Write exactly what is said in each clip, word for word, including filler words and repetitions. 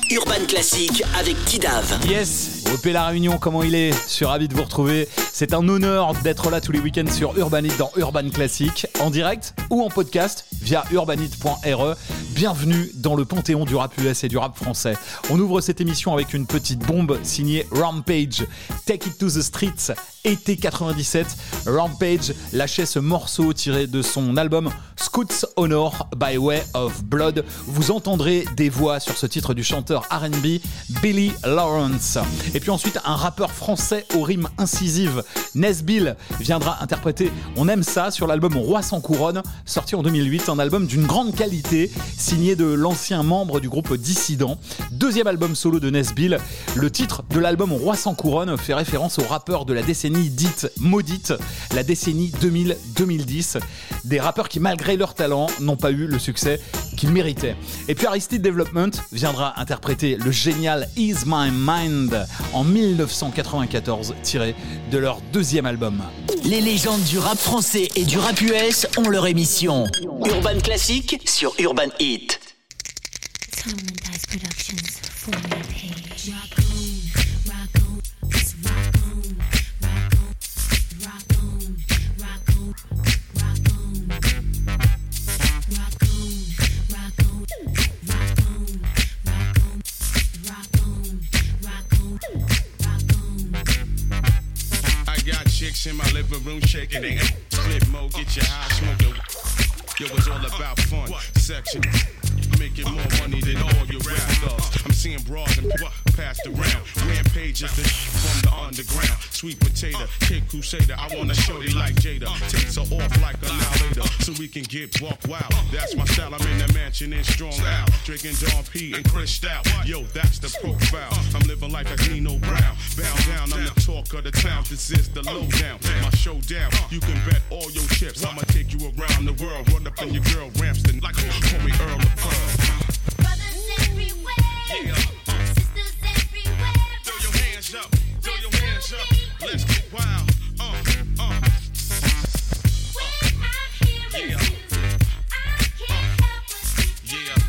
Urban Classique avec Tidav. Yes, O P La Réunion, comment il est? Je suis ravi de vous retrouver. C'est un honneur d'être là tous les week-ends sur Urban Hit dans Urban Classique, en direct ou en podcast via urbanhit point r e. Bienvenue dans le panthéon du rap U S et du rap français. On ouvre cette émission avec une petite bombe signée Rampage. Take It to the Streets, été quatre-vingt-dix-sept. Rampage lâchait ce morceau tiré de son album Scout's Honor by Way of Blood. Vous entendrez des voix sur ce titre du chanteur R and B Billy Lawrence. Et puis ensuite, un rappeur français aux rimes incisives, Nesbill, viendra interpréter On aime ça sur l'album Roi sans couronne, sorti en deux mille huit, un album d'une grande qualité, signé de l'ancien membre du groupe Dissident. Deuxième album solo de Nesbill. Le titre de l'album Roi sans couronne fait référence aux rappeurs de la décennie dite maudite, la décennie deux mille à deux mille dix. Des rappeurs qui, malgré leur talent, n'ont pas eu le succès qu'ils méritaient. Et puis Aristide Development viendra interpréter le génial Ease My Mind en dix-neuf cent quatre-vingt-quatorze, tiré de leur deuxième album. Les légendes du rap français et du rap U S ont leur émission Urban Classique sur Urban Hit. In my living room shaking, they split mode, get your high smoking. Yo, it's all about fun, section. Making more money than all your rap thugs. I'm seeing broads and passed around. Rampage is the from the underground. Sweet potato, kick crusader. I wanna show you like Jada. Takes her off like a later, so we can get walk wild. That's my style. I'm in the mansion in Strong Out, drinking Don P and Chris Stout. Yo, that's the profile. I'm living like a Nino Brown. Bound down, I'm the talk of the town. This is the lowdown. My showdown. You can bet all your chips. I'ma take you around the world. Run up in your girl Ramston like call me Earl of Pearl. Brothers everywhere, yeah. sisters everywhere. Throw your hands up, throw your hands up. Let's get wild. Uh, uh. When I hear Yeah. music, I can't help but see Yeah.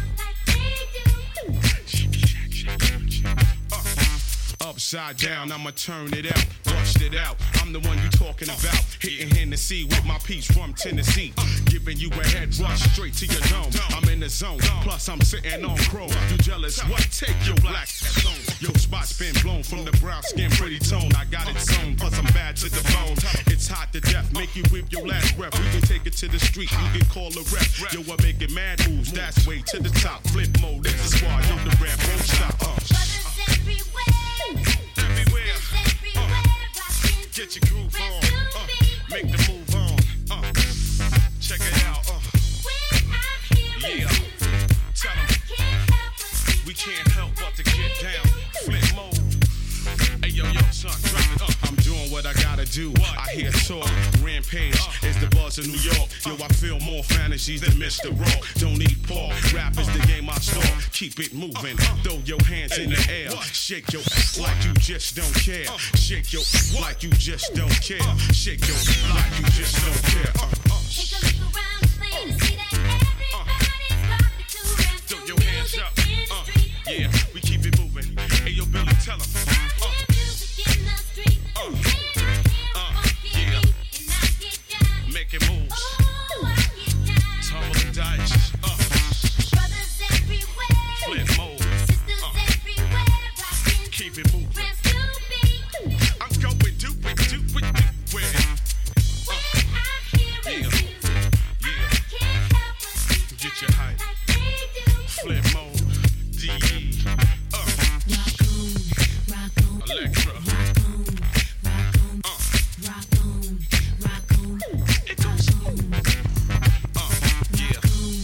like they do. Uh. Upside down, I'ma turn it out, bust it out. I'm the one you talking about. Hitting Hennessy with my piece from Tennessee. Giving you a head rush straight to your dome. I'm in the zone, plus I'm sitting on chrome. You jealous? What? Take your black zone. Your spot's been blown from the brown skin, pretty tone. I got it sewn, plus I'm bad to the bone. It's hot to death, make you whip your last breath. We can take it to the street, you can call a rep. Yo, I'm making mad moves, that's way to the top. Flip mode, it's a squad, yo, the rap won't stop. Uh. Brothers everywhere, Everywhere, everywhere, rockin' get your groove on, uh, make the move on, uh, check it out, uh, when I hear yeah, music, tell I 'em can't help but see we can't help but to get down, flip mode, hey yo yo son, drop it up, I'm doing what I gotta do, I hear talk, Rampage is the buzz of New York, yo I feel more fantasies than Mister Rock, don't need Paul, rap is the game I start, keep it moving, throw your hands in the air, shake your ass like you just don't care, shake your ass like you just don't care, shake your ass like you just don't care, uh, uh. Take a look around the plane and see that everybody's rocking to rap. Throw your hands music up, in the uh, street. yeah, we keep it moving, hey yo Billy tell 'em, I hear music in the street. Uh, When I hear a uh, funky yeah. beat and I get down. making moves, Oh, I get down. tumbling dice, uh, Brothers everywhere, flip mode, sisters uh. everywhere, rockin' keep it moving. rap to beat. I'm going do it, do it, do it. When I hear Yeah. music, Yeah, I can't help but see get your hype. like they do. Flip mode, D E, uh, Electra. Uh, it goes, uh, yeah.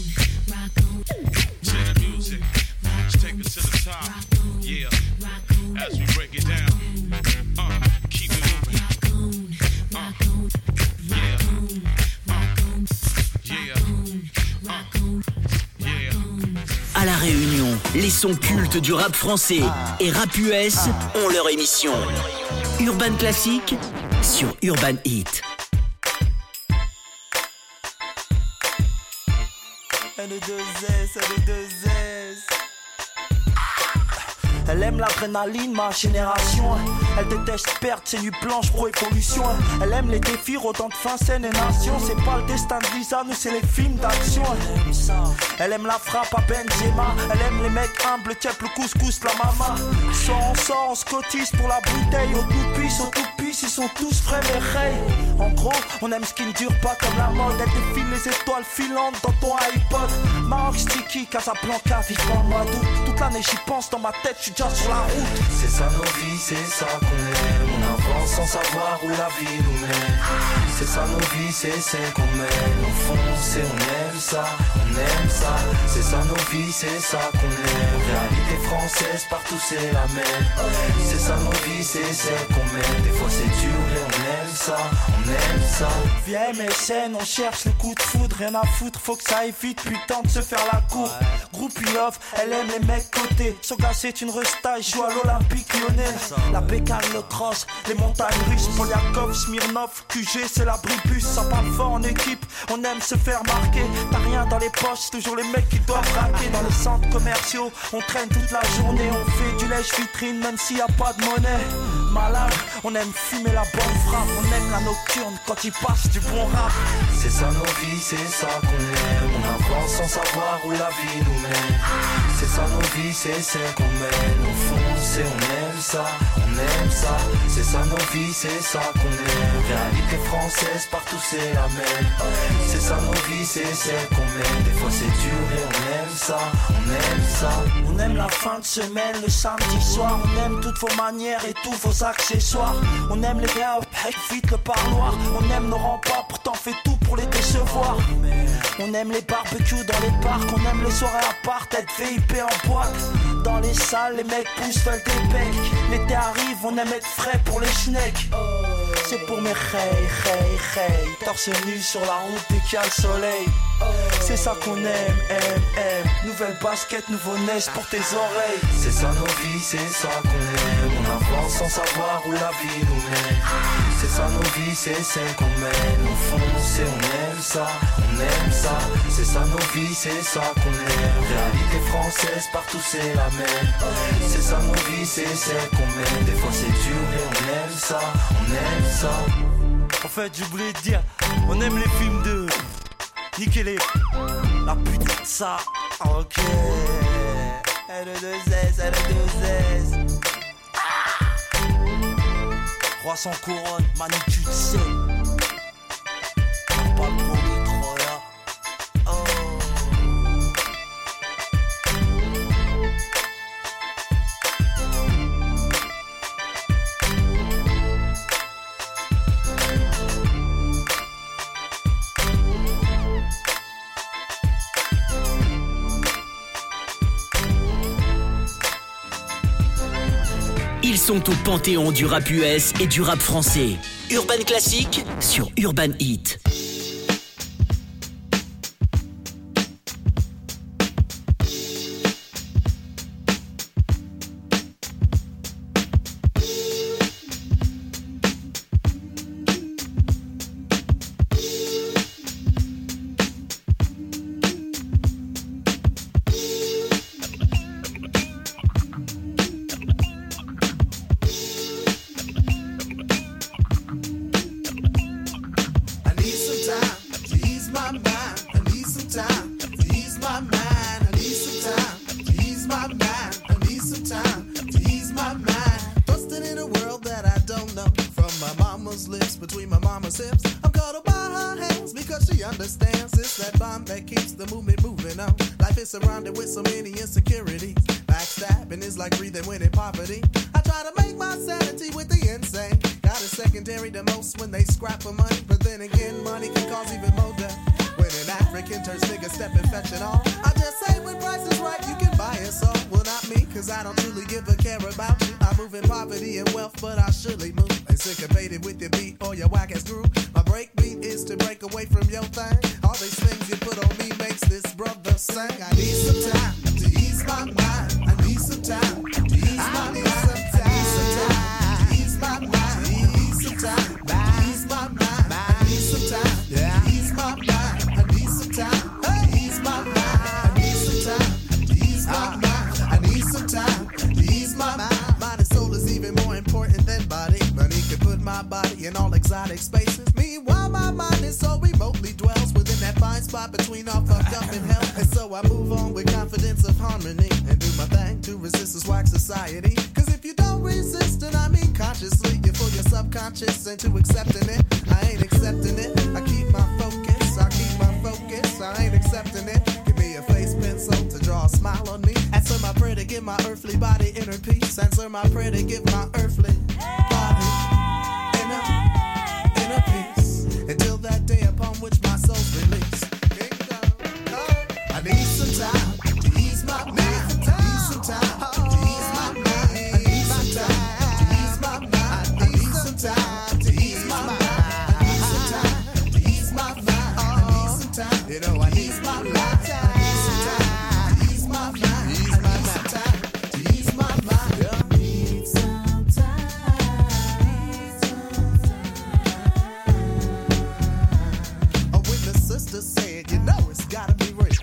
To the music, let's take it to the top. Yeah, as we break it down, uh, keep it moving. Uh, yeah, uh, yeah, uh, yeah. À La Réunion, les sons cultes du rap français et rap U S ont leur émission Urban Classique sur Urban Hit. Un de deux S, un de deux S. Elle aime l'adrénaline, ma génération. Elle déteste perdre ses nuits blanches pro évolution. Elle aime les défis, rodant de fin, scène et nation. C'est pas le destin de Lisa, nous c'est les films d'action. Elle aime la frappe à Benzema. Elle aime les mecs humbles, tiep le couscous, la mama. Sort, on sort, on se cotise pour la bouteille. Au tout pisse, au tout pisse, ils sont tous frais mais rays. En gros, on aime ce qui ne dure pas comme la mode. Elle défile les étoiles filantes dans ton iPod. Maroc sticky, Casablanca, vivant le mois d'août. Toute l'année j'y pense, dans ma tête, j'suis déjà sur la route. C'est ça nos vies, c'est ça qu'on aime. On avance sans savoir où la vie nous mène. C'est ça nos vies, c'est celle qu'on mène. On fonce et on aime ça, on aime ça. C'est ça nos vies, c'est ça qu'on aime. Réalité française, partout c'est la même. C'est ça nos vies, c'est celle qu'on mène. Des fois c'est dur et on aime ça, on aime ça. Viens mes scènes, on cherche le coup de foudre. Rien à foutre, faut que ça aille vite, putain de se faire la cour. Groupe love, elle aime les mecs cotés. Soga c'est une resta, joue à l'Olympique Lyonnais. La bécane, le cross, les montagnes russes. Poliakov, Smirnov, Q G, c'est l'abribus. Ça parle fort en équipe, on aime se faire marquer. T'as rien dans les poches, toujours les mecs qui doivent raquer. Dans les centres commerciaux, on traîne toute la journée. On fait du lèche vitrine même s'il y a pas de monnaie. Malade, on aime fumer la bonne frappe. On aime la nocturne quand il passe du bon rap. C'est ça nos vies, c'est ça qu'on aime. On avance sans savoir où la vie nous mène. C'est ça nos vies, c'est celle qu'on mène. On fonce et on aime ça, on aime ça. C'est ça nos vies, c'est ça qu'on aime. Réalité française, partout c'est la même. C'est ça nos vies, c'est celle qu'on mène. Des fois c'est dur et on aime ça, on aime ça. On aime la fin de semaine, le samedi soir. On aime toutes vos manières et tous vos accessoires. On aime les gars, vite le parloir. On aime nos remparts, pourtant fait tout pour les décevoir. On aime les barbecues dans les parcs. On aime les soirées à part, être V I P en boîte. Dans les salles, les mecs poussent, veulent des becs. L'été arrive, on aime être frais pour les schnecks. C'est pour mes hey, hey, hey. Torse nu sur la route dès qu'il y a le soleil. C'est ça qu'on aime, aime, aime. Nouvelle basket, nouveau neige pour tes oreilles. C'est ça nos vies, c'est ça qu'on aime. On avance sans savoir où la vie nous mène. C'est ça nos vies, c'est celle qu'on mène. On fonce et on aime ça, on aime ça. C'est ça nos vies, c'est ça qu'on aime. Réalité française, partout c'est la même. C'est ça nos vies, c'est celle qu'on mène. Des fois c'est dur et on aime ça, on aime ça. En fait, j'ai oublié de dire, on aime les films de niquer les la putain de ça. Ok. L deux S, L deux S. Ah. Roi sans couronne, Manu tu le sais. Pas le premier Troya. Oh. Ils sont au panthéon du rap U S et du rap français. Urban Classique sur Urban Hit. Surrounded with so many insecurities. Backstabbing is like breathing when in poverty. I try to make my sanity with the insane. Got a secondary to most when they scrap for money. But then again, money can cause even more death. When an African turns nigga stepping fetching all. I just say when price is right, you can buy us all. Well, not me, cause I don't truly give a care about you. I move in poverty and wealth, but I surely move. Ain't syncopated with your beat or your whack ass groove. My break beat is to break away from your thing. All these things you put on me makes this brother sing. I need some time to ease my mind. I need some time to ease my mind. I need some time to ease my mind. I need some time to ease my mind. I need some time to ease my mind. I need some time to ease my mind. I need some time to ease my mind. I need some time to ease my exotic spaces. Meanwhile, my mind is so remotely dwells within that fine spot between all fucked up and hell. And so I move on with confidence of harmony and do my thing to resist this whack society. Cause if you don't resist, then I mean consciously, you fool your subconscious into accepting it. I ain't accepting it. I keep my focus. I keep my focus. I ain't accepting it. Give me a face pencil to draw a smile on me. Answer my prayer to give my earthly body inner peace. Answer my prayer to give my earthly body inner, inner peace. Until that day upon which my soul's released. I need some time to ease my mind. I need some time to ease my mind. I need some time to ease my mind. I need some time to ease my mind. I need some time to ease my mind. I need some time, you know I need my mind. I need some time to ease my mind. I need some time to ease my mind. I need some time. Oh, when the sister said, you know it's gotta be real.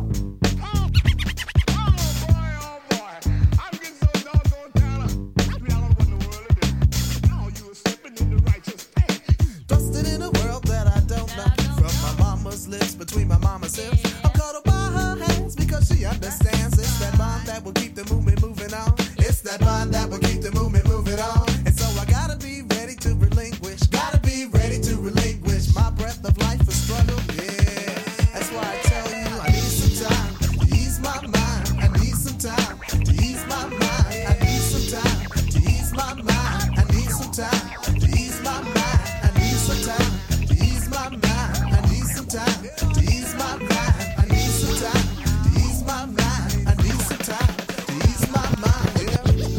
Busted in a world that I don't know. From my mama's lips, between my mama's hips, I'm cuddled by her hands because she understands. It's that bond that will keep the movement moving on. It's that bond that will keep the movement moving on. And so I gotta be ready to relinquish. Gotta be ready to relinquish my breath of life for struggle. Yeah, that's why I tell you I need some time to ease my mind. I need some time to ease my mind. I need some time to ease my mind. I need some time to ease my mind. I need some time to ease my mind. I need some time to ease my mind. I need some time to ease my mind. I need some time to ease my mind. Yeah.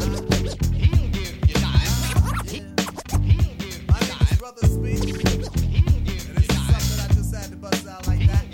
My name is Brother Speed, and this is something I just had to bust out like that.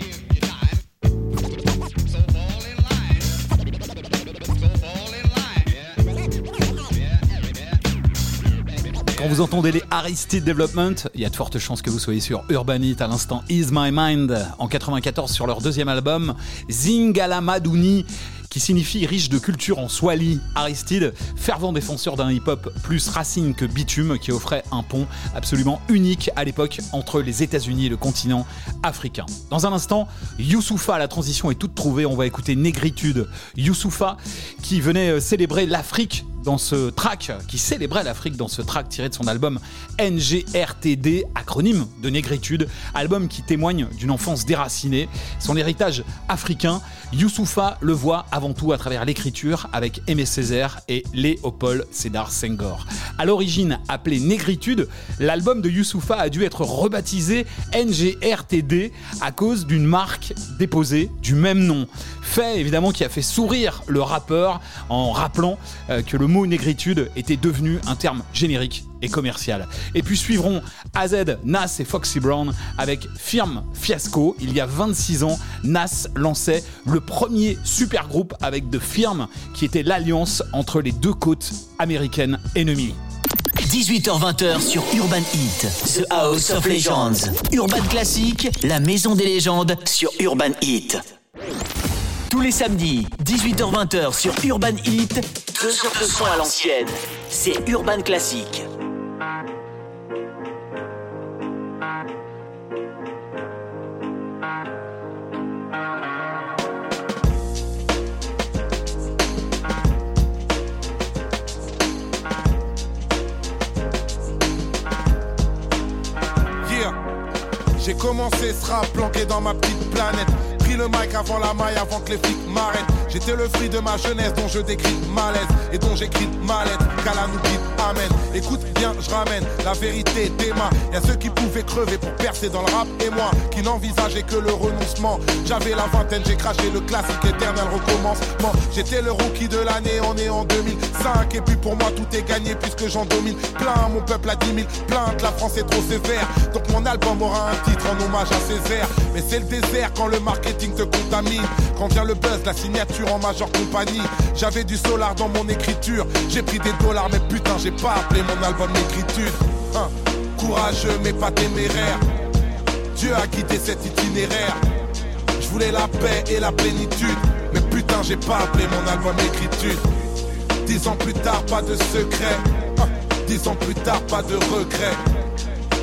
Quand vous entendez les Aristide Development, il y a de fortes chances que vous soyez sur Urban Hit à l'instant Ease My Mind en quatre-vingt-quatorze sur leur deuxième album Zingalamaduni, qui signifie riche de culture en swahili. Aristide, fervent défenseur d'un hip-hop plus racine que bitume, qui offrait un pont absolument unique à l'époque entre les États-Unis et le continent africain. Dans un instant, Youssoupha, la transition est toute trouvée, on va écouter Négritude. Youssoupha qui venait célébrer l'Afrique dans ce track, qui célébrait l'Afrique dans ce track tiré de son album N G R T D, acronyme de Négritude, album qui témoigne d'une enfance déracinée, son héritage africain. Youssoupha le voit avant tout à travers l'écriture avec Aimé Césaire et Léopold Sédar Senghor. À l'origine appelé Négritude, l'album de Youssoupha a dû être rebaptisé N G R T D à cause d'une marque déposée du même nom. Fait évidemment qui a fait sourire le rappeur en rappelant euh, que le mot négritude était devenu un terme générique et commercial. Et puis suivront A Z, Nas et Foxy Brown avec Firme Fiasco. Il y a vingt-six ans, Nas lançait le premier super groupe avec The Firm, qui était l'alliance entre les deux côtes américaines ennemies. dix-huit heures vingt sur Urban Hit, The House of Legends. Urban Classic, la maison des légendes sur Urban Hit. Tous les samedis, dix-huit heures vingt sur Urban Hit, deux heures de son à l'ancienne. C'est Urban Classic. Yeah, j'ai commencé ce rap planqué dans ma petite planète. Le mic avant la maille, avant que les flics m'arrêtent. J'étais le fruit de ma jeunesse dont je décris malaise et dont j'écris ma lettre. Qu'Allah nous guide, amen. Écoute bien, je ramène la vérité des mains. Y'a ceux qui pouvaient crever pour percer dans le rap et moi qui n'envisageais que le renoncement. J'avais la vingtaine, j'ai craché le classique éternel recommencement. J'étais le rookie de l'année, on est en deux mille cinq. Et puis pour moi tout est gagné puisque j'en domine plein. Mon peuple a dix mille plaintes, la France est trop sévère. Donc mon album aura un titre en hommage à Césaire. Mais c'est le désert quand le marketing te contamine. Quand vient le buzz, la signature en majeure compagnie. J'avais du solar dans mon écriture. J'ai pris des dollars mais putain j'ai pas appelé mon album Négritude. Hein, courageux mais pas téméraire. Dieu a guidé cet itinéraire. Je voulais la paix et la plénitude. Mais putain j'ai pas appelé mon album Négritude. Dix ans plus tard pas de secret. Hein, dix ans plus tard pas de regret.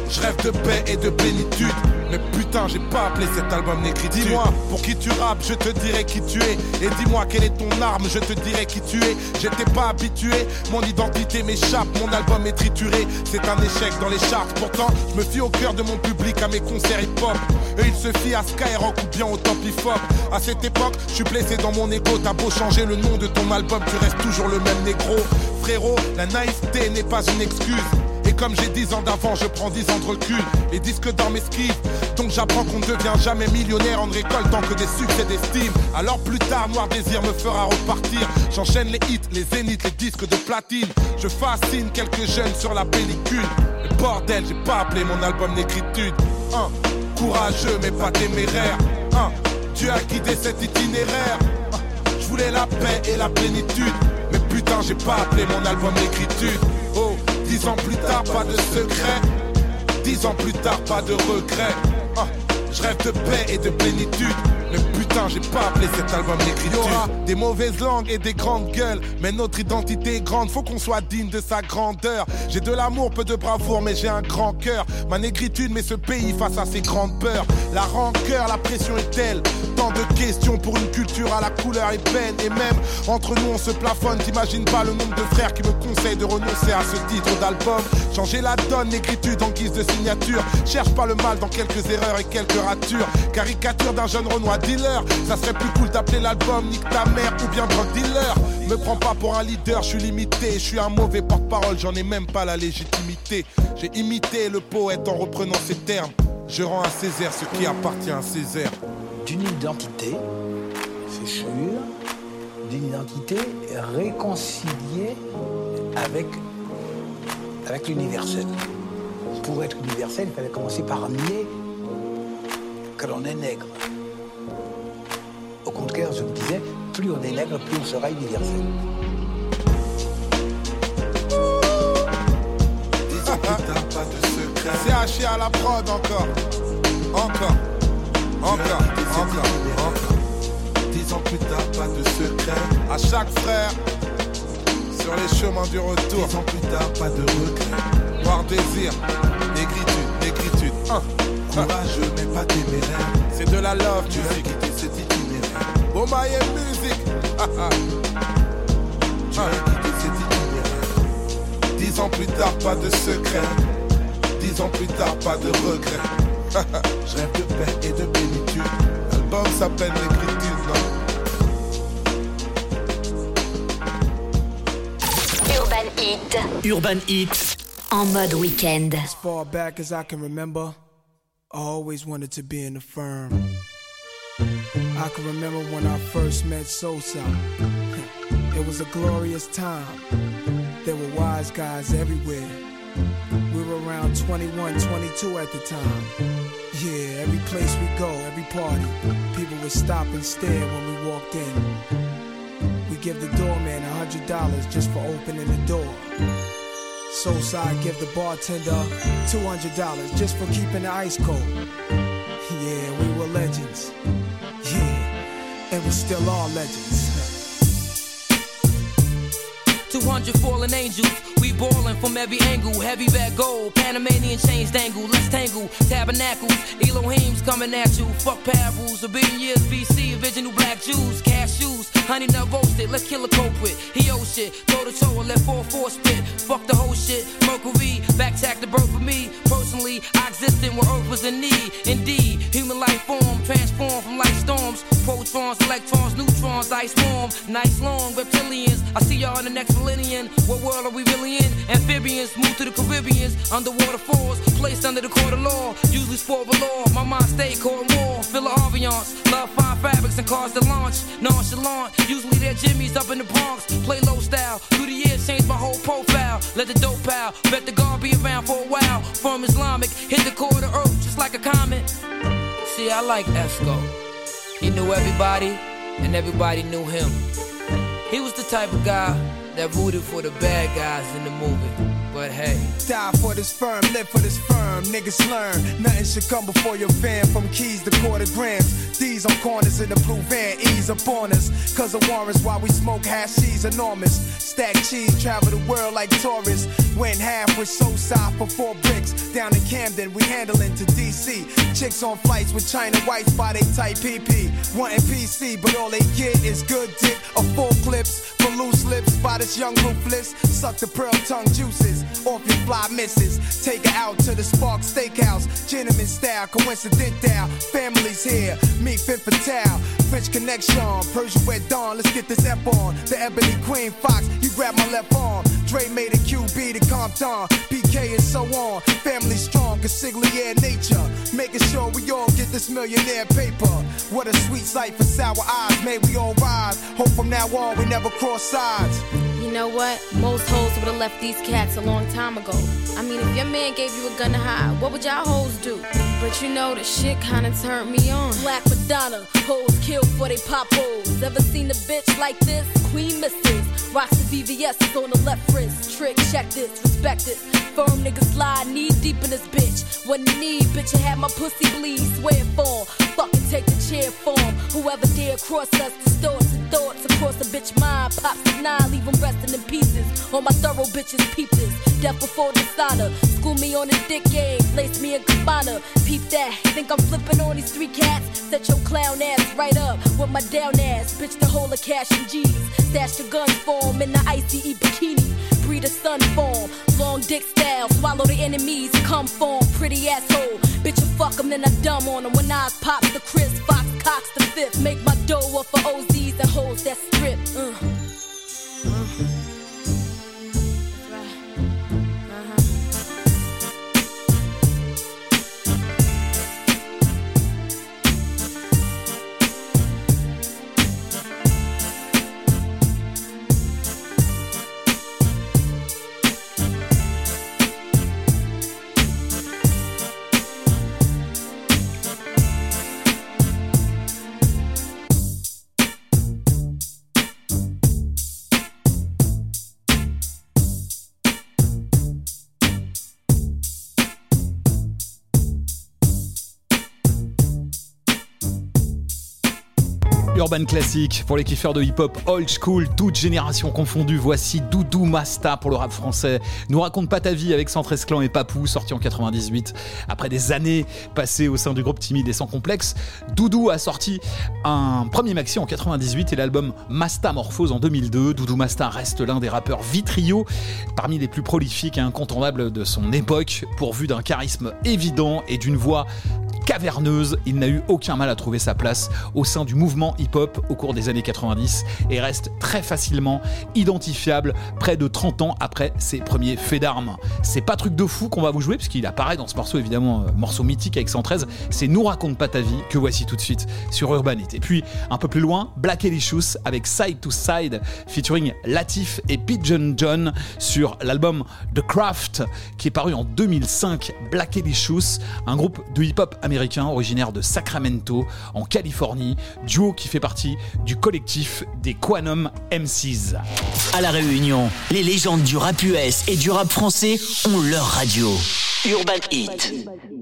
Je rêve de paix et de plénitude. Mais putain, j'ai pas appelé cet album négritude. Dis-moi, pour qui tu rappes, je te dirai qui tu es. Et dis-moi, quelle est ton arme, je te dirai qui tu es. J'étais pas habitué, mon identité m'échappe. Mon album est trituré, c'est un échec dans les charts. Pourtant, je me fie au cœur de mon public, à mes concerts hip-hop. Eux, ils se fient à Skyrock ou bien au top hip-hop. À cette époque, je suis blessé dans mon ego. T'as beau changer le nom de ton album, tu restes toujours le même négro. Frérot, la naïveté n'est pas une excuse. Et comme j'ai dix ans d'avant, je prends dix ans de recul. Les disques dans mes skis, donc j'apprends qu'on ne devient jamais millionnaire en ne récoltant que des succès d'estime. Alors plus tard, Noir Désir me fera repartir. J'enchaîne les hits, les zéniths, les disques de platine. Je fascine quelques jeunes sur la pellicule. Mais bordel, j'ai pas appelé mon album négritude. Un, courageux mais pas téméraire. Un, Dieu a guidé cet itinéraire. Je voulais la paix et la plénitude. Mais putain, j'ai pas appelé mon album négritude. Oh, dix ans plus tard, pas de secret. Dix ans plus tard, pas de regret. Ah, je rêve de paix et de plénitude. Mais putain, j'ai pas appelé cet album négritude. Il y aura des mauvaises langues et des grandes gueules, mais notre identité est grande, faut qu'on soit digne de sa grandeur. J'ai de l'amour, peu de bravoure, mais j'ai un grand cœur. Ma négritude met ce pays face à ses grandes peurs. La rancœur, la pression est telle. Tant de questions pour une culture à la couleur ébène. Et même entre nous on se plafonne. T'imagines pas le nombre de frères qui me conseillent de renoncer à ce titre d'album. Changer la donne, négritude en guise de signature. Cherche pas le mal dans quelques erreurs et quelques ratures. Caricature d'un jeune Renoir dealer. Ça serait plus cool d'appeler l'album Nique ta mère ou bien drug dealer. Me prends pas pour un leader, je suis limité. Je suis un mauvais porte-parole, j'en ai même pas la légitimité. J'ai imité le poète en reprenant ses termes. Je rends à Césaire ce qui appartient à Césaire. D'une identité, c'est sûr, d'une identité réconciliée avec, avec l'universel. Pour être universel, il fallait commencer par nier que l'on est nègre. Au contraire, je me disais, plus on est nègre, plus on sera universel. Disons que t'as pas de secret. C'est haché à la prod encore. Encore. Encore, encore, encore. Dix ans plus tard, pas de secret. À chaque frère, sur les chemins du retour. Dix ans plus tard, pas de regret. Noir Désir, négritude, négritude. Un. Courageux mais pas téméraire. C'est de la love, tu as quitté cet itinéraire. Oh my music. Tu as quitté cet itinéraire. Dix ans plus tard, pas de secret. Dix ans plus tard, pas de regret. Je rêve de paix et de plénitude. L'album s'appelle Négritude, non? Urban Hit. Urban Hit. En mode week-end. As far back as I can remember, I always wanted to be in the firm. I can remember when I first met Sosa. It was a glorious time. There were wise guys everywhere. We were around twenty-one, twenty-two at the time. Yeah, every place we go, every party, people would stop and stare when we walked in. We give the doorman a hundred dollars just for opening the door. Sosa I'd give the bartender two hundred dollars just for keeping the ice cold. Yeah, we were legends. Yeah, and we still are legends. two hundred fallen angels, we ballin' from every angle. Heavy bag gold, Panamanian chains dangle. Let's tangle, tabernacles, Elohim's coming at you. Fuck parables, a billion years B C, original black Jews. Cashews, honey nut roasted, let's kill a culprit. He owe shit, toe to toe, let four four spit. Fuck the whole shit, Mercury, back tack the birth for me. Personally, I existed when Earth was in need. Indeed, human life form, transformed from light storms. Protons, electrons, neutrons, ice warm. Nice long reptilians, I see y'all in the next millennium. What world are we really in? Amphibians move to the Caribbeans. Underwater falls, placed under the court of law. Usually sport with law, my mind stay caught in war. Feel the ambiance, love fine fabrics and cars to launch. Nonchalant, usually they're Jimmy's up in the Bronx. Play low style, through the years changed my whole profile. Let the dope out, bet the guard be around for a while. From Islamic, hit the core of the earth just like a comet. See, I like Esco. He knew everybody, and everybody knew him. He was the type of guy that rooted for the bad guys in the movie. But hey, die for this firm, live for this firm. Niggas learn, nothing should come before your fam. From keys to quarter grams, D's on corners in the blue van, ease up on us. Cause of warrants while we smoke hashies enormous. Stack cheese, travel the world like tourists. Went half with Sosa for four bricks. Down in Camden, we handling to D C. Chicks on flights with China whites by they tight P P. Wanting P C, but all they get is good dick or full clips. For loose lips by this young ruthless. Suck the pearl tongue juices off your fly misses. Take her out to the Spark Steakhouse. Gentleman style, coincidental. Family's here, meet Fifth Fatale. French connection, Persian red dawn. Let's get this F on. The Ebony Queen Fox, you grab my left arm. Dre made a Q B to Compton. P K and so on. Family strong, consigliere nature. Making sure we all get this millionaire paper. What a sweet sight for sour eyes. May we all rise. Hope from now on we never cross sides. You know what? Most hoes would've left these cats a long time ago. I mean, if your man gave you a gun to hide, what would y'all hoes do? But you know, the shit kinda turned me on. Black Madonna, hoes killed for they pop hoes. Ever seen a bitch like this? Queen Missus rocks the V V S on the left wrist. Trick, check this, respect this. Firm niggas slide knee deep in this bitch. When you need, bitch, I had my pussy bleed. Swear for fucking take the chair form. Whoever dare cross us, distorts and thoughts across the bitch mind. Pops the nine, leave them resting in pieces. All my thorough bitches peep this. Death before dishonor. School me on this dick game, place me in Cabana. Peep that, think I'm flipping on these three cats? Set your clown ass right up with my down ass. Bitch, the whole of cash and G's. Stash the guns for 'em in the Ice E bikini. Breed a sun form, long dick style. Swallow the enemies, come form, pretty asshole. Bitch, you fuck 'em, then I dumb on 'em. When eyes pop the Chris Fox, cocks the fifth. Make my dough up for O Z's and hoes that strip. Uh. Uh. Urban Classic pour les kiffeurs de hip-hop old school, toute génération confondue. Voici Doudou Masta pour le rap français. Nous raconte pas ta vie avec cent treize Clans et Papou, sorti en quatre-vingt-dix-huit. Après des années passées au sein du groupe Timide et Sans Complexe, Doudou a sorti un premier maxi en quatre-vingt-dix-huit et l'album Masta Morphose en deux mille deux. Doudou Masta reste l'un des rappeurs vitriaux, parmi les plus prolifiques et incontournables de son époque, pourvu d'un charisme évident et d'une voix caverneuse. Il n'a eu aucun mal à trouver sa place au sein du mouvement hip-hop au cours des années quatre-vingt-dix et reste très facilement identifiable près de trente ans après ses premiers faits d'armes. C'est pas truc de fou qu'on va vous jouer puisqu'il apparaît dans ce morceau, évidemment, euh, morceau mythique avec cent treize. C'est Nous raconte pas ta vie que voici tout de suite sur Urban Hit. Et puis un peu plus loin, Blackalicious avec Side to Side featuring Latif et Pigeon John sur l'album The Craft qui est paru en deux mille cinq. Blackalicious, un groupe de hip-hop américain originaire de Sacramento en Californie, duo qui fait partie du collectif des Quanum M Cs. À La Réunion, les légendes du rap U S et du rap français ont leur radio. Urban Hit.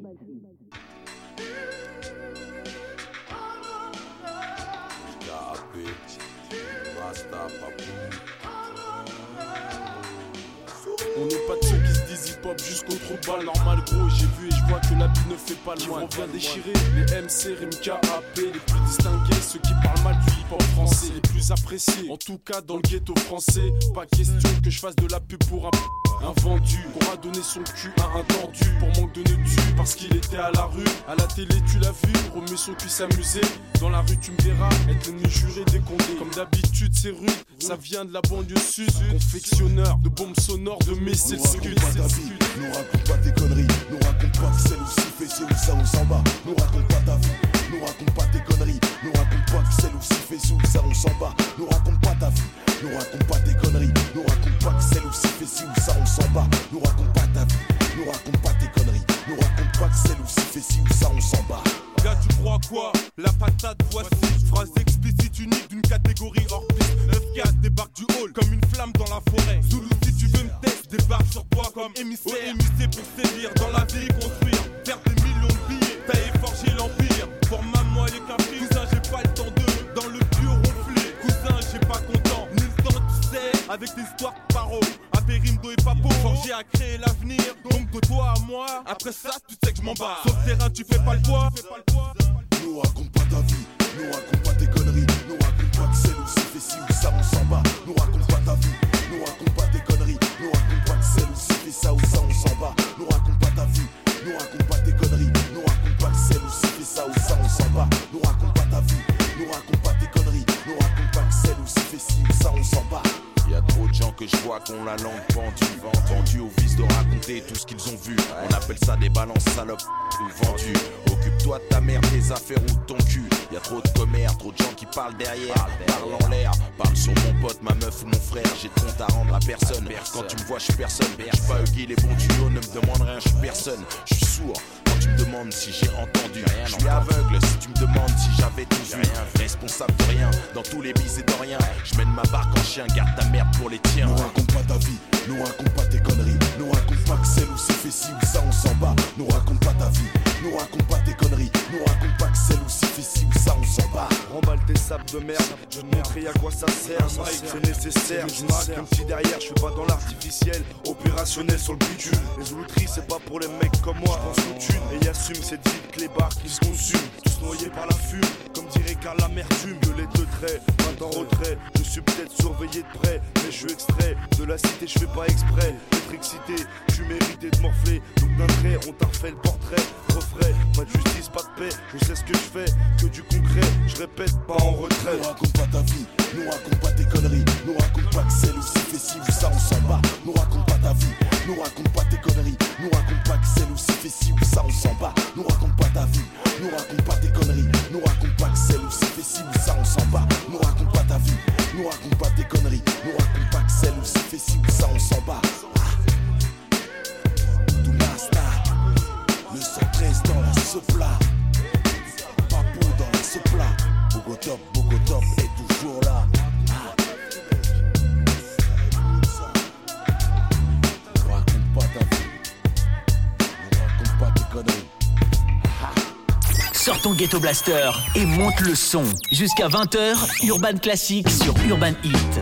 On n'est pas de ceux qui se disent hip-hop jusqu'au trou de balle. Normal gros, j'ai vu et je vois que la vie ne fait pas le mal. On vient déchirer les M C, Rimka, A P, les plus distingués, ceux qui parlent mal du hip-hop français, les plus appréciés. En tout cas dans le ghetto français, pas question que je fasse de la pub pour un Un vendu, qu'on a donné son cul à un tordu pour manque de nez dessus parce qu'il était à la rue. À la télé tu l'as vu, remet son cul s'amuser. Dans la rue tu me verras, être l'ennemi juré dès qu'on est. Comme d'habitude c'est rude, ça vient de la banlieue sud. Confectionneur de bombes sonores, de missiles scud. Nous raconte pas tes conneries, nous raconte pas que c'est nous si fait si ou ça on s'en bat. Nous raconte pas ta vie, nous raconte pas tes conneries. Nous raconte pas que c'est nous si fait si ou ça on s'en bat. Nous raconte pas ta vie, nous raconte pas tes conneries. Nous raconte pas que c'est nous si fait si ou ça on s'en bat. Nous raconte pas ta vie, nous raconte pas tes conneries. Nous raconte pas que c'est nous si fait si ou ça on s'en bat. Gars tu crois quoi? La patate voici. Phrase explicite unique d'une catégorie hors piste. neuf quatre débarque du hall comme une flamme dans la Zoulou, si tu veux me tester, débarque sur toi comme émissaire. Oh, émissé pour sévir, dans la vie construire, faire des millions de billets, tailler, forger l'empire. Pour maman, elle est qu'un prix. Cousin, j'ai pas le temps de, dans le vieux ronfler. Cousin, j'ai pas content, ni le temps, tu sais, avec des histoires de paro. Rimdo et Papo, forgé à créer l'avenir. Donc de toi à moi, après ça tu sais que je m'en bats. Sur le terrain tu fais pas le poids. Nous raconte pas ta vie, nous raconte pas tes conneries. Nous raconte pas que c'est nous si fait ci ou ça on s'en bat. Nous raconte pas ta vie, nous raconte pas tes conneries. Nous raconte pas que c'est nous si fait ça ou ça on s'en bat. Nous raconte pas ta vie, nous raconte pas tes conneries. Nous raconte pas que c'est nous si fait ça ou ça on s'en bat. Nous raconte pas ta vie, nous raconte pas tes conneries. Nous raconte pas que c'est nous si fait ci ou ça on s'en bat. Y'a trop de gens que je vois qui ont la langue pendue, vendus au vice de raconter tout ce qu'ils ont vu. On appelle ça des balances salopes ou vendus. Occupe-toi de ta mère, tes affaires ou de ton cul. Y'a trop de commères, trop de gens qui parlent derrière, parlent en l'air, parlent sur mon pote, ma meuf ou mon frère. J'ai de compte à rendre à personne. Quand tu me vois, je suis personne. Je suis pas Huggy, les bons tuyaux ne me demandent rien, je suis personne. Je suis sourd. Tu me demandes si j'ai entendu, je suis aveugle si tu me demandes si j'avais tout vu. Responsable de rien, dans tous les bis et de rien. Je mène ma barque en chien, garde ta merde pour les tiens. Nous raconte pas ta vie, nous raconte pas tes conneries. Nous raconte pas que c'est nous si fait ci ou ça on s'en bat. Nous raconte pas ta vie, nous raconte pas tes conneries. Nous raconte pas que c'est nous si fait ci ou ça on s'en bat. Remballe tes sables de merde, je vais te montrer à quoi ça sert. C'est nécessaire, je marque un petit derrière. Je suis pas dans l'artificiel, opérationnel sur le bitume. Les outils c'est pas pour les mecs comme moi. Je pense au thune et y assume cette vie que les bars qui se consument. Tous noyés par la fume, comme dirait Karl l'amertume. Que les deux traits, main en retrait. Je suis peut-être surveillé de près, mais je suis extrait de la cité, je fais pas exprès d'être excité, je mérité de morfler. Donc d'un trait, on t'a refait le portrait. Refrais, pas de justice, pas de paix. Je sais ce que je fais, que du concret. Je répète, pas en retrait. Nous raconte pas ta vie, nous raconte pas tes conneries. Nous raconte pas que c'est nous si fait ci ou ça on s'en bat. Nous raconte pas ta vie, nous raconte pas tes conneries. Nous raconte pas que c'est nous si fait ci ou ça on s'en bat. Nous raconte pas ta vie, nous raconte pas tes conneries. Nous raconte pas que c'est nous si fait ci ou ça on s'en bat. Nous raconte pas ta vie, nous raconte pas tes conneries. Nous raconte pas que c'est nous si fait ci ou ça on s'en bat. Tout Nasta, le cent treize dans la sopla. Papou dans la sopla. Bogotop, Bogotop est toujours là. Nous raconte pas ta vie, nous raconte pas tes conneries. Sors ton Ghetto Blaster et monte le son. Jusqu'à vingt heures, Urban Classique sur Urban Hit.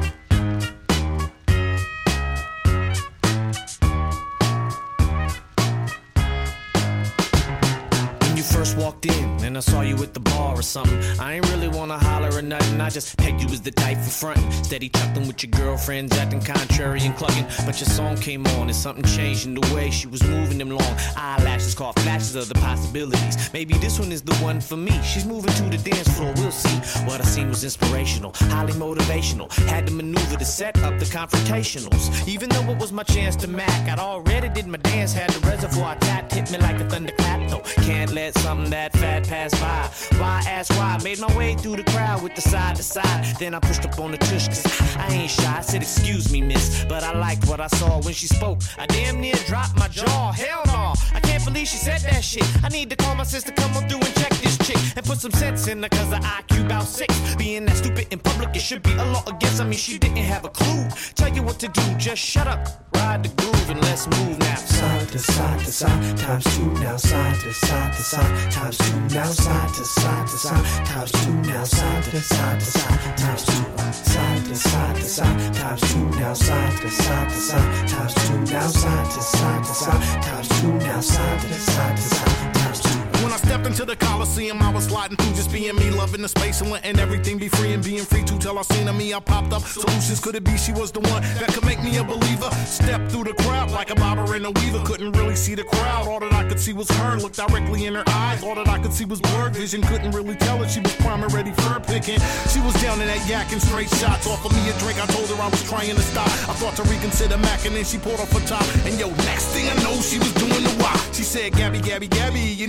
First walked in and I saw you at the bar or something. I ain't really wanna holler or nothing. I just pegged you as the type for frontin'. Steady chucklin' with your girlfriends, acting contrary and clucking. But your song came on and something changed in the way she was moving them long eyelashes. Caught flashes of the possibilities. Maybe this one is the one for me. She's moving to the dance floor, we'll see. What I seen was inspirational, highly motivational. Had to maneuver to set up the confrontationals. Even though it was my chance to mac, I'd already did my dance. Had the reservoir tapped, hit me like a thunderclap though. Can't let something that fat pass by. Why ask why? Made my way through the crowd with the side to side. Then I pushed up on the tush cause I ain't shy. I said excuse me miss, but I liked what I saw when she spoke. I damn near dropped my jaw. Hell no, I can't believe she said that shit. I need to call my sister, come on through and check this chick and put some sense in her cause her I Q bout six. Being that stupid in public, it should be a law against. I mean she didn't have a clue. Tell you what to do, just shut up. Ride the groove and let's move now. Side to side to side, times two now. Side to side to side, times two now. Side to side to side, times two now. Side to side to side, times two. Side to side to side, times two now. Side to side to side, times two now. Side to side to side, times two now. Side to side to side, times two. When I stepped into the Coliseum, I was sliding through just being me, loving the space and letting everything be free and being free to tell I seen her me. I popped up solutions. Could it be she was the one that could make me a believer? Stepped through the crowd like a bobber and a weaver. Couldn't really see the crowd. All that I could see was her. Looked directly in her eyes. All that I could see was blurred vision. Couldn't really tell her she was prime and ready for her picking. She was down in that yak and straight shots. Offered me a drink. I told her I was trying to stop. I thought to reconsider Mac and then she pulled off her top. And yo, next thing I know, she was doing the wop. She said, Gabby, Gabby, Gabby, you need to come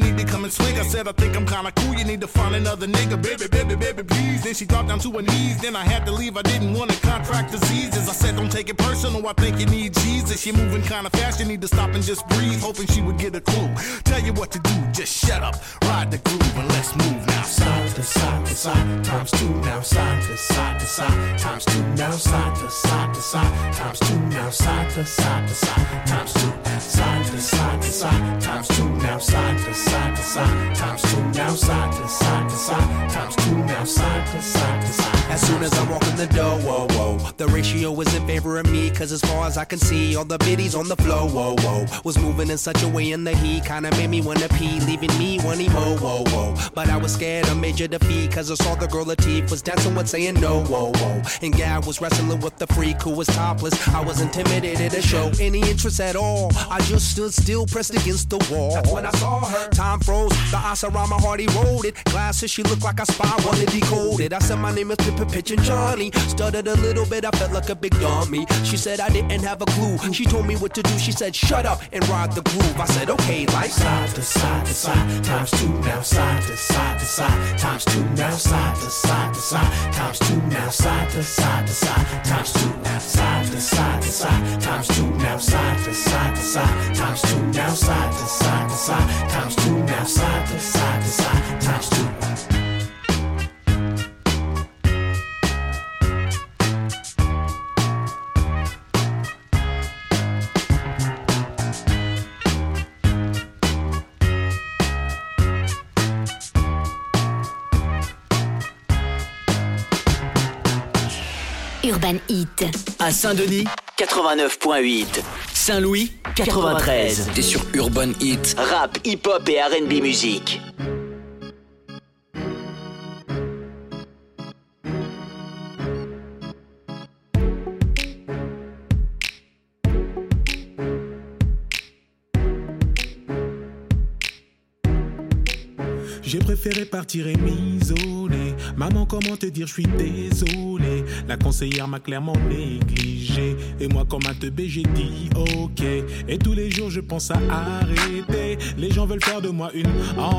and swig. I said, I think I'm kinda cool, you need to find another nigga. Baby, baby, baby, please. Then she dropped down to her knees. Then I had to leave, I didn't want to contract diseases. I said, don't take it personal, I think you need Jesus. You're moving kinda fast, you need to stop and just breathe. Hoping she would get a clue. Tell you what to do, just shut up. Ride the groove and let's move now. Side to side to side, times two now. Side to side to side, times two now. Side to side to side, times two now. Side to side to side, times two. Side to side to side, times two now. Side to side to side, times two now. Side to side to side, times two now. Side to side to side. As soon as I walk in the door, whoa, whoa, the ratio is in favor of me. Cause as far as I can see, all the biddies on the flow, whoa, whoa, was moving in such a way in the heat, kinda made me wanna pee, leaving me wanting more, whoa, whoa. But I was scared of major defeat, cause I saw the girl Latif was dancing with saying no, whoa, whoa. And Gab was wrestling with the freak who was topless. I was intimidated to show any interest at all. I just stood still, pressed against the wall. That's when I saw her. Time froze, the ice around my heart eroded. Glasses, she looked like a spy, wanted decoded. I said my name is Pippa Pitch and Johnny. Stuttered a little bit, I felt like a big dummy. She said I didn't have a clue. She told me what to do, she said shut up and ride the groove. I said okay, like side to side to side, times two now. Side to side to side, times two now. Side to side to side, times two now. Side to side to side, times two. Side to side to side, times two now. Side to side to side, times two now. Side to side to side, times two now. Side to side to side, times two. Urban Hit. À Saint-Denis, quatre-vingt-neuf point huit. Saint-Louis, quatre-vingt-treize. T'es sur Urban Hit. Rap, hip-hop et R and B musique. J'ai préféré partir et m'isoler. Maman, comment te dire, je suis désolé. La conseillère m'a clairement négligé. Et moi, comme un teubé, j'ai dit ok. Et tous les jours, je pense à arrêter. Les gens veulent faire de moi une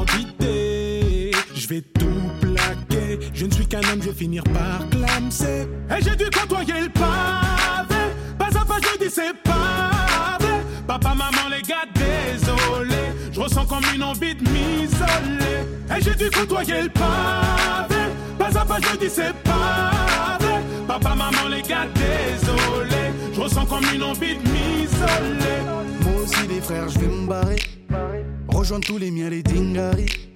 entité. Je vais tout plaquer. Je ne suis qu'un homme, je vais finir par clamser. Et j'ai dû côtoyer le pavé. Pas à pas, je dis c'est pavé. Papa, maman, les gars, désolé. Je ressens comme une envie de m'isoler. Et j'ai dû côtoyer le pavé. Pas à pas, je dis c'est pavé. Papa, maman, les gars, désolé. Je ressens comme une envie de m'isoler. Moi aussi, les frères, je vais me barrer. Rejoindre tous les miens, les dingaris.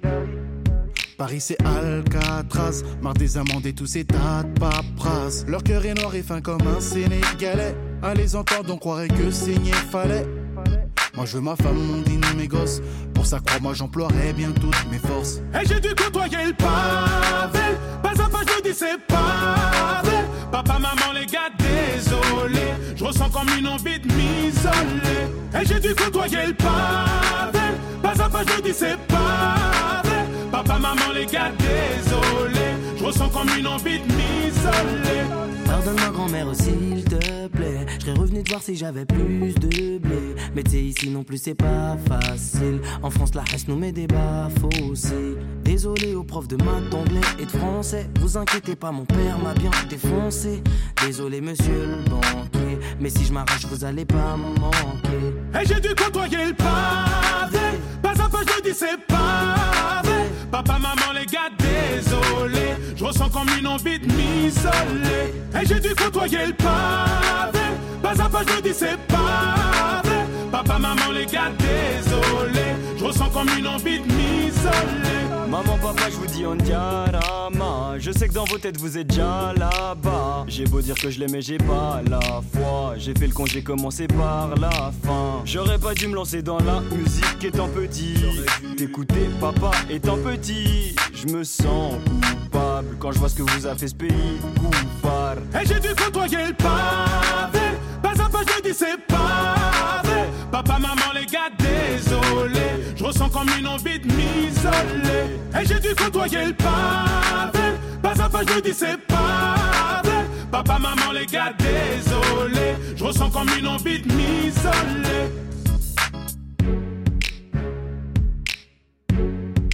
Paris, c'est Alcatraz. Marre des amendes et tous ces tas de paperasses. Leur cœur est noir et fin comme un Sénégalais. À les entendre, on croirait que saigner fallait. Moi je veux ma femme, mon dîner, mes gosses. Pour ça, crois-moi, j'emploierai bien toutes mes forces. Et j'ai dû côtoyer le pavé. Pas à pas, je dis c'est pavé. Papa, maman, les gars, désolé. Je ressens comme une envie de m'isoler. Et j'ai dû côtoyer le pavé. Pas à pas, je dis c'est pavé. Papa, maman, les gars, désolé. Je ressens comme une envie de m'isoler. Pardonne-moi grand-mère s'il te plaît. Je serais revenu te voir si j'avais plus de blé. Mais tu sais ici non plus c'est pas facile. En France la hache nous met des baffes aussi. Désolé aux profs de maths, d'anglais et de français. Vous inquiétez pas, mon père m'a bien défoncé. Désolé monsieur le banquier, mais si je m'arrache vous allez pas me manquer. Et j'ai dû côtoyer le pavé. Pas à pas je dis c'est pavé. Papa, maman, les gars, désolé. Je ressens comme une envie de m'isoler. Et j'ai dû côtoyer le pavé. Pas à pas je dis c'est pavé. Papa, maman, les gars, désolé. Je ressens comme une envie de m'isoler. Maman, papa, je vous dis on diarama. Je sais que dans vos têtes vous êtes déjà là-bas. J'ai beau dire que je l'aimais, j'ai pas la foi. J'ai fait le con, j'ai commencé par la fin. J'aurais pas dû me lancer dans la musique étant petit. T'écouter papa étant petit. Je me sens coupable quand je vois ce que vous a fait ce pays. Coupard. Et j'ai dû côtoyer le pavé. Pas à pas je dis c'est pavé. Papa, maman, les gars, désolé. Je ressens comme une envie de m'isoler. Et j'ai dû côtoyer le pavé. Pas à pas je dis c'est pavé. Papa, maman, les gars, désolé. Je ressens comme une envie de m'isoler.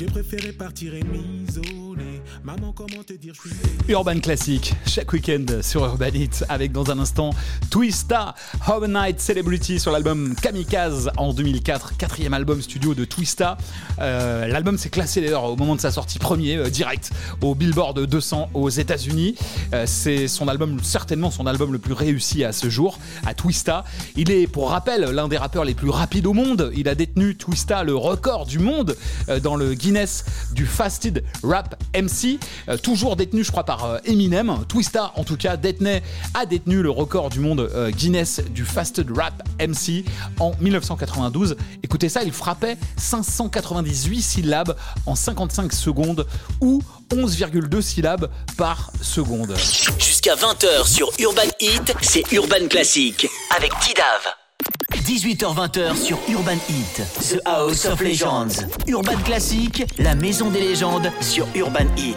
J'ai préféré partir et m'isoler. Maman, comment te dire, je suis... Urban Classic, chaque week-end sur Urban Hit, avec dans un instant Twista, Overnight Celebrity sur l'album Kamikaze en deux mille quatre, quatrième album studio de Twista. Euh, l'album s'est classé d'ailleurs au moment de sa sortie premier, euh, direct au Billboard deux cents aux États-Unis. Euh, c'est son album, certainement son album le plus réussi à ce jour, à Twista. Il est, pour rappel, l'un des rappeurs les plus rapides au monde. Il a détenu, Twista, le record du monde euh, dans le Guinness du Fasted Rap M C, euh, toujours détenu je crois par euh, Eminem. Twista en tout cas détenait, a détenu le record du monde euh, Guinness du Fasted Rap M C en dix-neuf cent quatre-vingt-douze. Écoutez ça, il frappait cinq cent quatre-vingt-dix-huit syllabes en cinquante-cinq secondes ou onze virgule deux syllabes par seconde. Jusqu'à vingt heures sur Urban Hit, c'est Urban Classic avec Tidav. dix-huit heures vingt sur Urban Hit, The House of Legends. Urban Classic, la maison des légendes sur Urban Hit.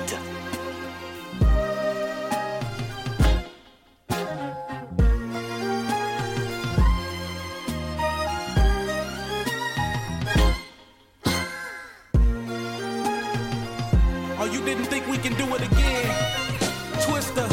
Oh, you didn't think we can do it again? Twista,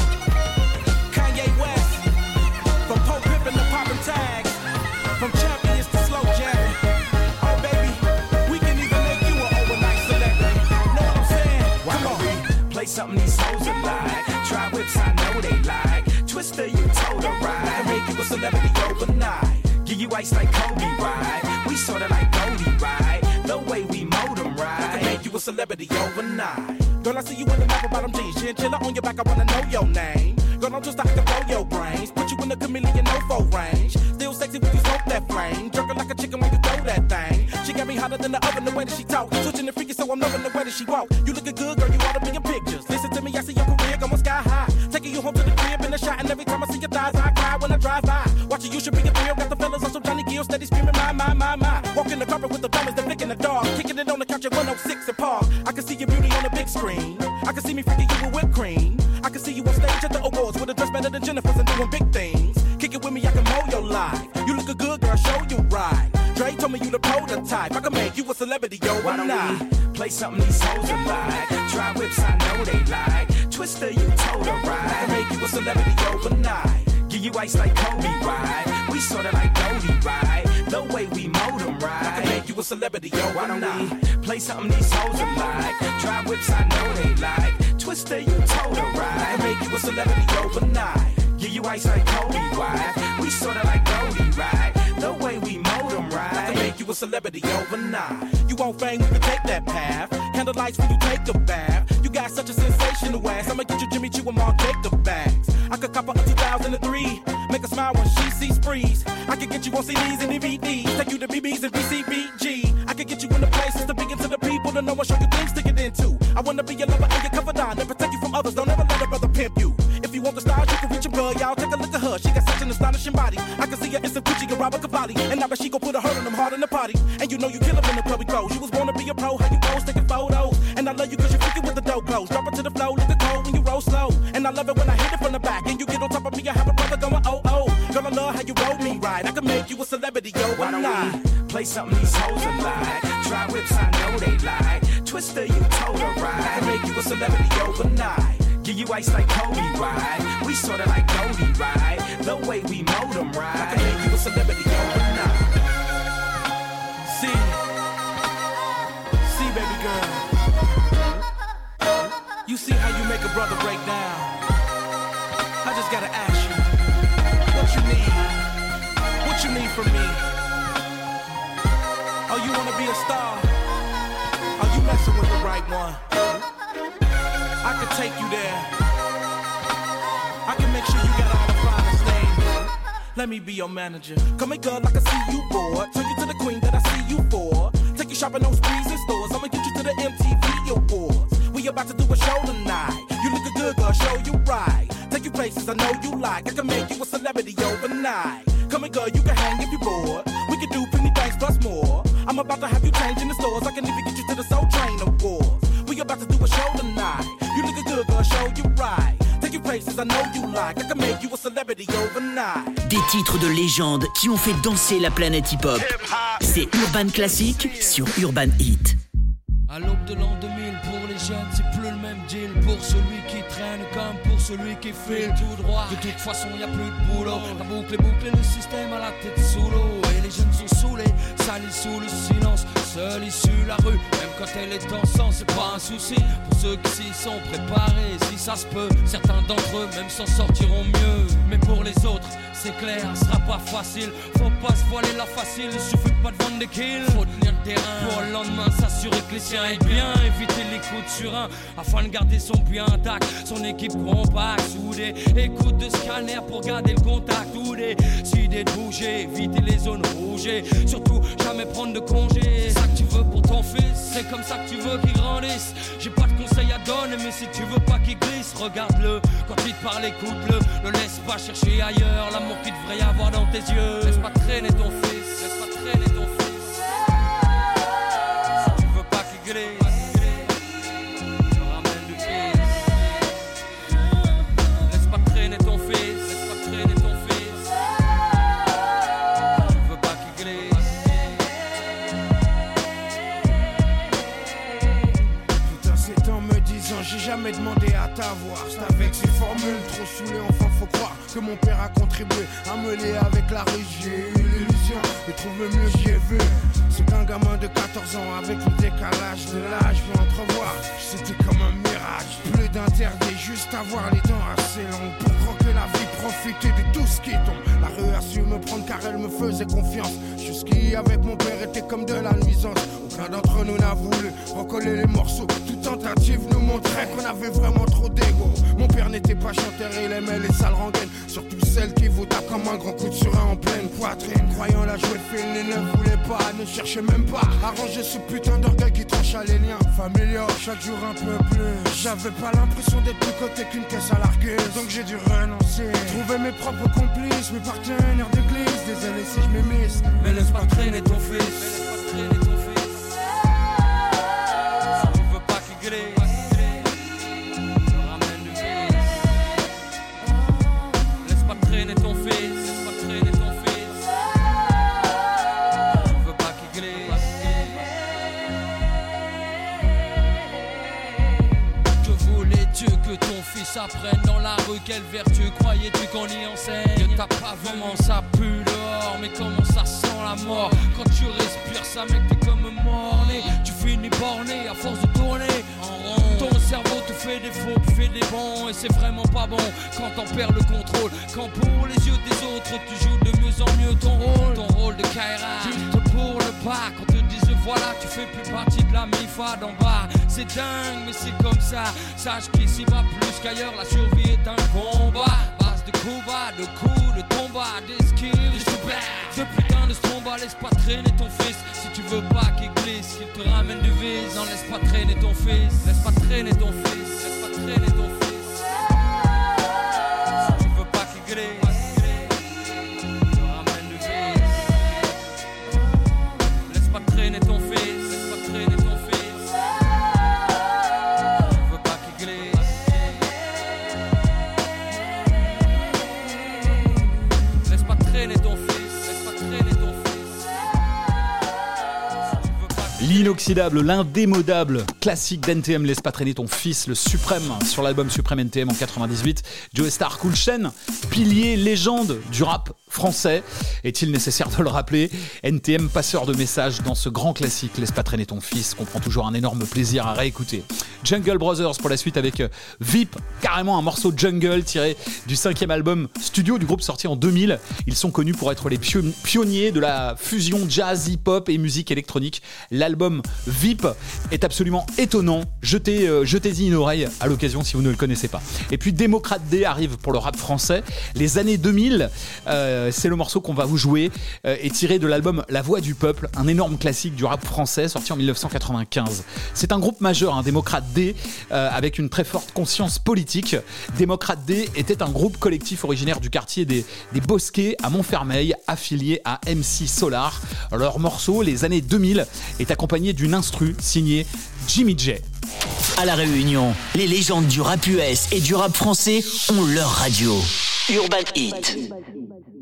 Kanye West, from Pope Pippin to poppin' tags, from champions to slow jamming. Oh baby, we can even make you an overnight celebrity. Know what I'm saying? Why Come don't on. we play something these hoes are like? Try whips, I know they like. Twista, you told her right. I can make you a celebrity overnight. Give you ice like Kobe, right? We sorta like Goldie, right? The way we mold them, right? I can make you a celebrity overnight. Girl, I see you in the map bottom jeans, chinchilla on your back, I wanna know your name. Girl, I'm just like to blow your brains, put you in the chameleon no-fo range. Still sexy when you smoke that flame, jerking like a chicken when you throw that thing. She got me hotter than the oven, the way that she talk, switching the freaky, so I'm loving the way that she walk. You looking good, girl, you ought to be in pictures. Listen to me, I see your career going sky high, taking you home to the crib in the shot, and every time I see your thighs, I cry when I drive by. Watching you should be a thrill, got the fellas on some Johnny Gill, steady screaming my, my, my, my. Walking the carpet with the diamonds, they're flicking the dog, kicking it on the couch at one oh six and Park. I can see your beauty on the big screen. I can see me freaking you with whipped cream. I can see you on stage at the awards with a dress better than Jennifer's and doing big things. Kick it with me, I can mold your life. You look a good girl, show you right. Dre told me you the prototype. I can make you a celebrity, yo. Why don't we play something these hoes are like? Try whips, I know they like. Twista, you told her right. I can make you a celebrity overnight. Give you ice like Kobe, right? We sorta like Goldie, right? The way we mold them, right? I can make you a celebrity overnight. Why don't we play something these hoes are like? Try whips, I know they like. Twista, you told her right. I can make you a celebrity overnight. Give you ice like Kobe, right? We sorta like Goldie, right? The way we mold them, right? I can make you a celebrity overnight. You won't fame, you can take that path. Candlelights when you take a bath. You got such a sensational ass. I'ma get you Jimmy Choo and Mark take the bags. I could cop her a two thousand three. Make her smile when she sees freeze. I could get you on C Ds and D V Ds. Take you to B Bs and B C B G. I could get you in the places to begin to the people to know and show you things to get into. I wanna be your lover and your confidant and protect you from others. Don't ever let a brother pimp you. If you want the style, you can reach him, girl. Y'all take a look at her. She got such an astonishing body. I can see her in some Gucci and Robert Cavalli. And now she gon' put a hurt on them hard in the party. And you know you kill 'em in the club we go. You was born to be a pro, how you pose, taking photos. And I love you cause you're freaking with the dope clothes. Drop it to the flow, look cold when you roll slow. And I love it when I hit it from the back. And you get on top of me, I have a brother going oh oh. Girl, I love how you roll me right. I can make you a celebrity, yo. Why don't we play something these hoes are like? Try whips, I know they like. Twista, you told her right. I can make you a celebrity overnight. Give you ice like Kobe, right? We sorta like Goldie, right? The way we mold them, right? I can make you a celebrity overnight. See, see, baby girl. You see how you make a brother break down. I just gotta ask you, what you need? What you need from me? Oh, you wanna be a star? Oh, you messing with the right one. I can take you there. I can make sure you got all the finest names. Let me be your manager. Come here, girl, I can see you bored. Turn you to the queen that I see you for. Take you shopping on sprees and stores. I'ma get you to the M T V awards. We about to do a show tonight. You look good, girl, show you right. Take you places I know you like. I can make you a celebrity overnight. Come here, girl, you can hang if you're bored. We can do plenty things plus more. I'm about to have you change in the stores. I can even get you to the Soul Train awards. We about to do a show tonight. You look good, girl, show you right. Take you places I know you like. I can make you a celebrity overnight. Des titres de légende qui ont fait danser la planète hip-hop. C'est Urban Classic sur Urban Hit. À l'aube de l'an deux mille, pour les jeunes, c'est plus le même deal. Pour celui qui traîne comme pour celui qui file tout droit. De toute façon, y a plus de boulot. La boucle est bouclée, le système à la tête sous l'eau. Et les jeunes sont saoulés, salis sous le silence. Seule issue la rue, même quand elle est en sang, c'est pas un souci. Pour ceux qui s'y sont préparés, si ça se peut, certains d'entre eux même s'en sortiront mieux. Mais pour les autres, c'est clair, ce sera pas facile. Faut pas se voiler la facile, il suffit pas de vendre des kills. Faut tenir le terrain pour le lendemain s'assurer que les siens aient bien. Éviter les coups de surin afin de garder son puits intact. Son équipe compacte, soudée. Écoute de scanner pour garder le contact. Ou décider de bouger, éviter les zones rouges. Surtout jamais prendre de congé. C'est ça que tu veux pour ton fils, c'est comme ça que tu veux qu'il grandisse. J'ai pas de conseils à donner, mais si tu veux pas qu'il glisse, regarde-le. Quand il te parle, écoute-le. Ne laisse pas chercher ailleurs l'amour qu'il devrait y avoir dans tes yeux. Laisse pas traîner ton fils, laisse pas traîner ton fils. Si tu veux pas qu'il glisse, je ramène du fils. Laisse pas traîner ton fils, laisse pas traîner ton fils. Si tu veux pas qu'il glisse. Tout un sept ans me disant j'ai jamais demandé à t'avoir. C'est avec ces formules trop saoulées, enfin faut croire que mon père a contribué à me lier avec la rue. J'ai eu l'illusion de trouver mieux, j'y ai vu. C'est qu'un gamin de quatorze ans avec le décalage de l'âge peut entrevoir. C'était comme un mirage, plus d'interdit, juste avoir les dents assez longues pour croquer la vie, profiter de tout ce qui tombe. La rue a su me prendre car elle me faisait confiance. Jusqu'y avec mon père était comme de la nuisance. Aucun d'entre nous n'a voulu recoller les morceaux. Toute tentative nous montrait qu'on avait vraiment trop d'ego. Mon père n'était pas chanteur, il aimait les sales rengaines. Surtout celles qui vous tapent comme un grand coup de surin en pleine poitrine. Croyant la jouer fine, il ne voulait pas, ne cherchait même pas à ranger ce putain d'orgueil qui trancha les liens familiaux. Chaque jour un peu plus, j'avais pas l'impression d'être plus côté qu'une caisse à larguer. Donc j'ai dû renoncer, trouver mes propres complices, mes partenaires d'église. Désolé si je m'émisse, mais laisse pas traîner ton fils, mais laisse pas traîner ton fils. Si tu veux pas qu'il glisse, je ramène du fils. Laisse pas traîner ton fils, laisse pas traîner ton fils. Si tu veux pas qu'il glisse. Que voulais-tu que ton fils apprenne dans la rue? Quelle vertu croyais-tu qu'on y enseigne? T'as pas vraiment ça pue dehors, mais comment ça sent la mort? Quand tu respires ça mec t'es comme mort-né. Tu finis borné à force de tourner en rond. Ton cerveau te fait des faux, fait des bons. Et c'est vraiment pas bon quand t'en perds le contrôle. Quand pour les yeux des autres tu joues de mieux en mieux ton rôle. Ton rôle de Kaira, tu te pour le bas. Quand te disent voilà tu fais plus partie de la mifa d'en bas. C'est dingue mais c'est comme ça. Sache qu'ici va plus qu'ailleurs, la survie est un combat. Base de coups bas, de coups, de tombats, d'esquives, de super. Ce putain de stromba, laisse pas traîner ton fils. Si tu veux pas qu'il glisse, qu'il te ramène du vice. Non, laisse pas traîner ton fils, laisse pas traîner ton fils, laisse pas traîner ton fils. Si tu veux pas qu'il glisse, je ramène du vice. Laisse pas traîner ton fils, laisse pas traîner ton fils. Si tu veux pas qu'il glisse. Laisse pas traîner ton fils, laisse pas traîner ton fils. L'inoxydable, l'indémodable classique d'N T M, laisse pas traîner ton fils, le suprême sur l'album Suprême N T M en quatre-vingt-dix-huit. Joe Star, Cool Chain, pilier, légende du rap français. Est-il nécessaire de le rappeler? N T M, passeur de messages dans ce grand classique, laisse pas traîner ton fils, qu'on prend toujours un énorme plaisir à réécouter. Jungle Brothers pour la suite avec V I P, carrément un morceau de jungle tiré du cinquième album studio du groupe sorti en deux mille. Ils sont connus pour être les pion- pionniers de la fusion jazz, hip-hop et musique électronique. L'album V I P est absolument étonnant. Jetez, euh, jetez-y une oreille à l'occasion si vous ne le connaissez pas. Et puis Démocrate D arrive pour le rap français. Les années deux mille, euh, c'est le morceau qu'on va vous jouer, euh, est tiré de l'album La Voix du Peuple, un énorme classique du rap français sorti en dix-neuf cent quatre-vingt-quinze. C'est un groupe majeur, hein, Démocrate D, euh, avec une très forte conscience politique. Démocrate D était un groupe collectif originaire du quartier des, des Bosquets à Montfermeil, affilié à M C Solar. Leur morceau, Les années deux mille, est accompagné d'une instru signée Jimmy J. À La Réunion, les légendes du rap U S et du rap français ont leur radio. Urban Hit.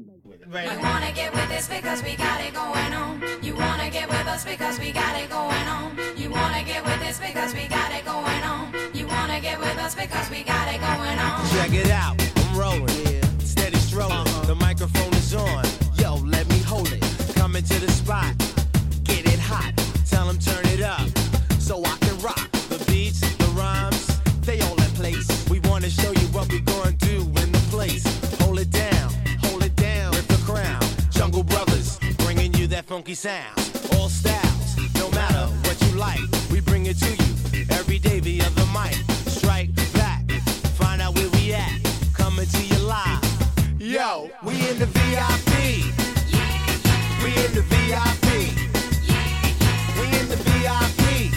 Right. You wanna get with this because we got it going on. You wanna get with us because we got it going on. You wanna get with this because we got it going on. You wanna get with us because we got it going on. Check it out, I'm rolling, yeah. Steady strolling, uh-huh. The microphone is on. Yo, let me hold it. Coming to the spot, get it hot. Tell them turn it up, so I can rock. The beats, the rhymes, they all in place. We wanna show you what we gonna do in the place. Hold it down, hold it down, with the crown. Jungle Brothers, bringing you that funky sound. All styles, no matter what you like. We bring it to you, every day via the mic. Strike back, find out where we at. Coming to you live. Yo, we in the V I P. We in the V I P. We in the V I P.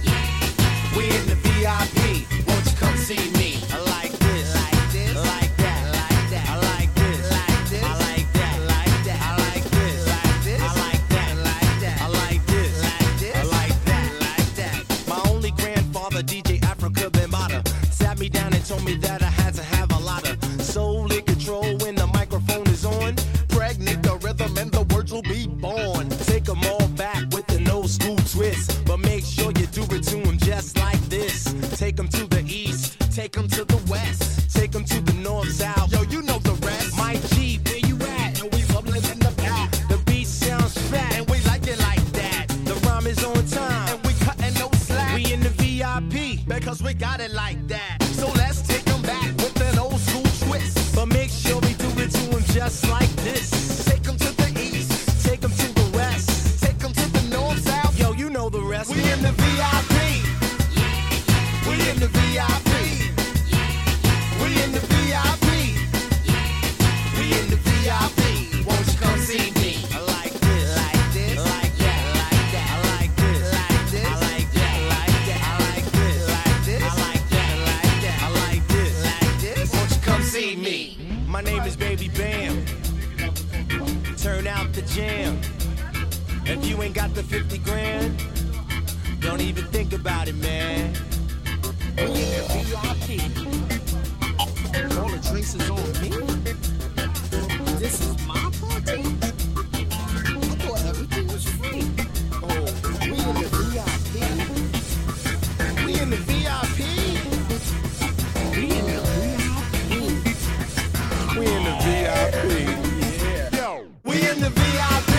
We in the V I P. Won't you come see me? I like this, like this, like that, like that. I like this, like this, I like that, like that. I like this, like this, I like that, like that. I like this, like this, I like that, like that. My only grandfather, D J Africa Bambaataa, sat me down and told me that I had to have a lot of soul in control when the microphone is on. Pregnant the rhythm and the words will be born. Take them all back with an old school twist, but make sure you do it to them just like this. Take them to the east, take them to the west, take them to the north, south. Yo, you know the rest. My G, where you at? And we bubbling in the back. The beat sounds fat, and we like it like that. The rhyme is on time, and we cutting no slack. We in the V I P, because we got it like that. So let's take them back with an old school twist, but make sure we do it to them just like this. Take them to the east, take them to the west, take them to the north, south. Yo, you know the rest. We in the V I P. We in the V I P. We in the V I P. We in the V I P. Won't you come see me? I like this, like this, like that, like that. I like this, like this, I like that, like that. I like this, like this, I like that, like that. I like this, like this. Won't you come see me? My name is Baby Bam. Turn out the jam. If you ain't got the fifty grand, don't even think about it, man. We in the V I P. All the drinks is on me. This is my party. I thought everything was free. Oh, we in the V I P. We in the V I P. We in the V I P. We in the V I P. Yeah. Yo, we in the V I P.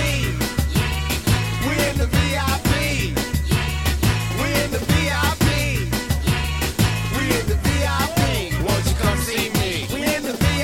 We in the V I P. We in the V I P. We in the V I P. Won't you come see me? We in the V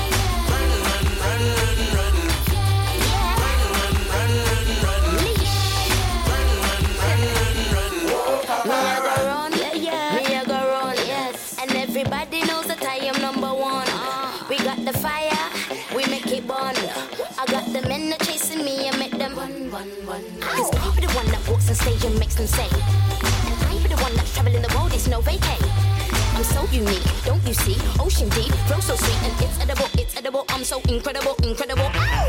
yeah. Run, run, run, run, run. Yeah. got the fire, we make it burn. I got the men that chasing me and make them run, run, run. Cause I be the one that walks on stage and makes them say. And I be the one that's traveling the world, it's no vacay. I'm so unique, don't you see? Ocean deep, flow so sweet and it's edible, it's edible. I'm so incredible, incredible. Ah!